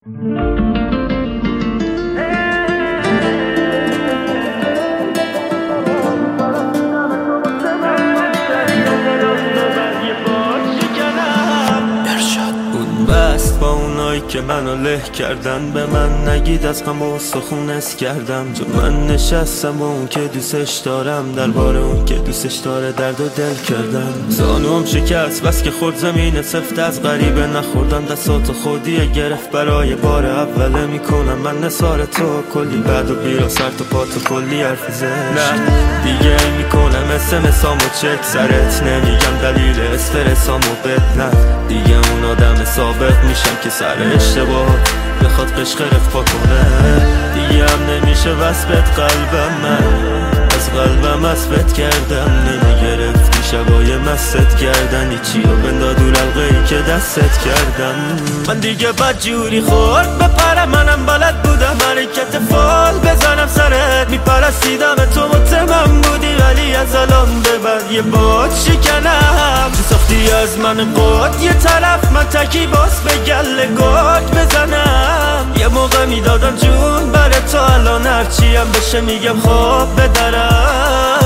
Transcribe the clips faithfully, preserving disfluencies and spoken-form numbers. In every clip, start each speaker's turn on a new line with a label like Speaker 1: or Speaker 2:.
Speaker 1: بست با اونایی که منو له کردن، به من نگید از غم و سخون اس کردم. جو من نشستم با اون که دوستش دارم، درباره اون که دوستش داره درد و دل کردم. زانوم شکست بس که خورد زمین سفت، از غریبه نخوردم دستات خودیه گرفت. برای بار اوله میکنم من نثار تو، کلی بعد و بیرا سر تو پا تو کلی حرف زشت. نه دیگه میکنم اسمسامو چک سرت، نمیگم دلیل استرسامو بد. نه دیگه اون آدم ثابت میشم که سر اشتباه بخواد قشق رفت کنه. دیگه هم نمیشه وصفت قلبم، من از قلبم وصفت کردم. نمیگرفتی شبای مست کردن هیچی رو بندا دور حلقه ای که دستت کردم. من دیگه بد جوری خورد بپرم، منم بلد بودم حرکت فال بزنم سرت. میپرستیدم تو مطمئن بودی، ولی از الان به بعد یه باد شکنم. تو ساختی از من قد یه طرف، من تکی باس به گل گرد بزنم. یه موقع میدادم جون بره تا الان هرچی هم بشه میگم خواب بدرم.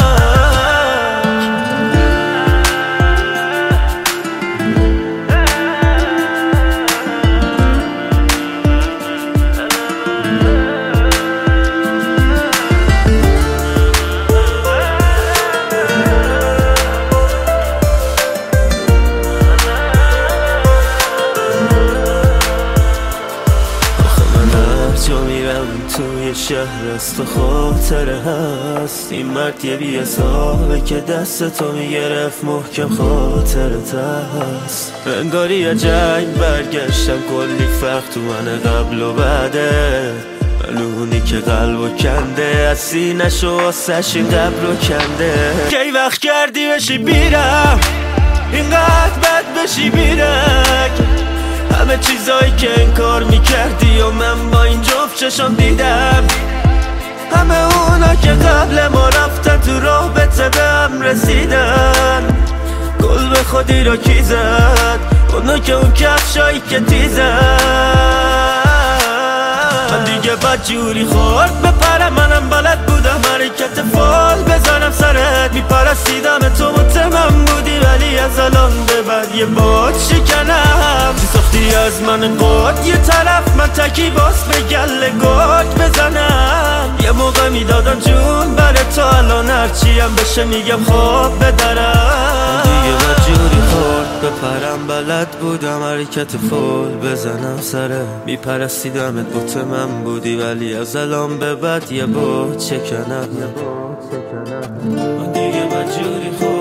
Speaker 1: تو میرم توی شهر است و خاطره هست. این مرد یه بی حسابه که دست تو میگرفت محکم خاطرت هست. انگاری یه جنگ برگشتم، کلی فرق تو من قبل و بعده. ملونی که قلب و کنده از سینش و آسش این قبل و کنده. کی وقت کردی بشی بیرم اینقدر بد بشی بیرک. همه چیزایی که انکار میکردی و من با این جفت چشم دیدم. همه اونا که قبل ما رفتن تو رابطه به هم رسیدن. گل به خودی رو کی زد اونا که اون کفشایی که تیزن. من دیگه بد جوری خورد بپرم، منم بلد بودم حرکت فال بزنم سرت. میپرستیدم تو مطمئن بودی، ولی از الان به بعد یه باد شکنم. چی ساختی از من قد یه طرف، من تکی باس به گل گرد بزنم. یه موقع میدادم جون بره تا الان هرچی هم بشه میگم خواب بدرم. دیگه بد جوری خورد بپرم، بلد بودم حرکت فال بزنم سرت. میپرستیدم مطمئن بودی، ولی از الان به بعد یه باد شکنم. دیگه بد جوری خورد